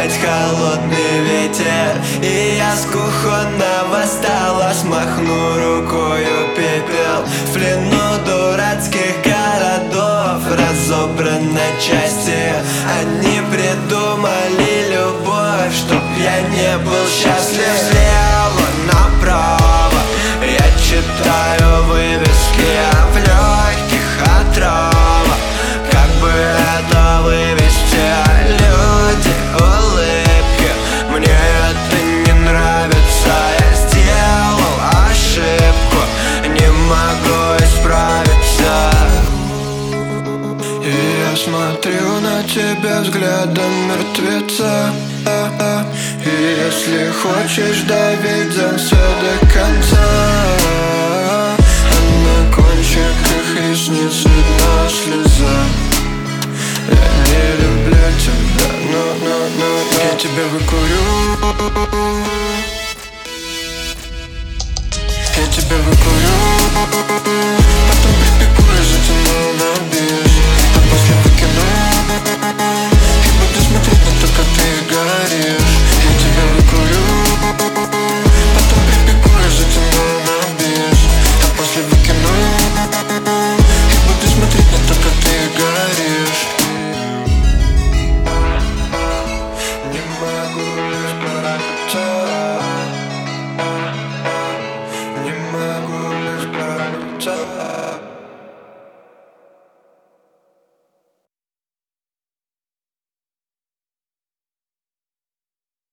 опять холодный ветер, и я с кухонного стола смахну рукою пепел. В плену дурацких городов разобран на части. Они придумали любовь, чтоб я не был счастлив. Слева направо я читаю вывески, а в легких отрава. Как бы это вывести? Люди, улыбки, мне это не нравится. Я сделал ошибку, не могу исправиться. И я смотрю на тебя взглядом мертвеца. И если хочешь доведемся до конца, а на кончиках ресниц видна слеза. Я не люблю тебя, но я тебя выкурю. Я тебя выкурю. Потом прибегу и затяну на бис, а после выкину и буду смотреть на то, как ты горишь. Я тебя выкурю. Потом прибегу и затяну на бис, а после выкину и буду смотреть на то, как ты горишь. Не могу исправиться. Не могу исправиться.